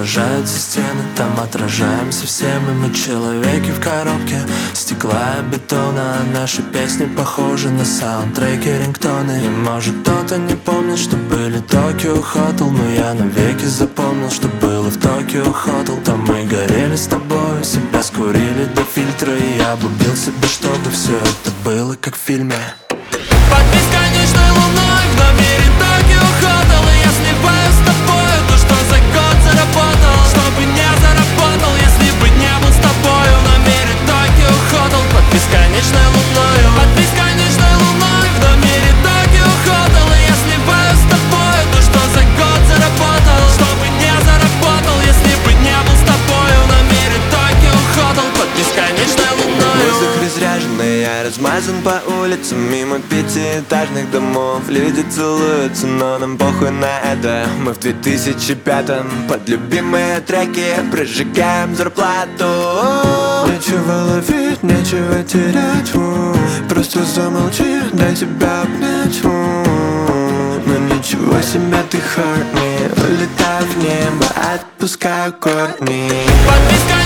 Отражаются стены, там отражаемся все мы человеки в коробке стекла и бетона. Наши песни похожи на саундтреки, рингтоны. И может кто-то не помнит, что были Токио Хотел, но я навеки запомнил, что было в Токио Хотел. Там мы горели с тобой, себя скурили до фильтра, и я убил себя, чтобы все это было как в фильме. Под бесконечной луной в номере Токио Хотел, и я сливаю с тобой то, что за год заработал, чтобы не заработал, если бы не был с тобой в номере Токио Хотел. Под бесконечной луной, под бесконечной луной в номере Токио Хотел, и я сливаю с тобой то, что за год заработал, чтобы не заработал, если бы не был с тобой в номере Токио Хотел. Под бесконечной луной. Воздух разряженный, я размазан по улицам, мимо пятиэтажных домов. Люди целуются, но нам похуй на это. Мы в 2005-м под любимые треки прожигаем зарплату. Нечего ловить, нечего терять, просто замолчи, дай себя обнять. Но ничего себе ты horny, улетаю в небо, отпускаю корни. Под бесконечной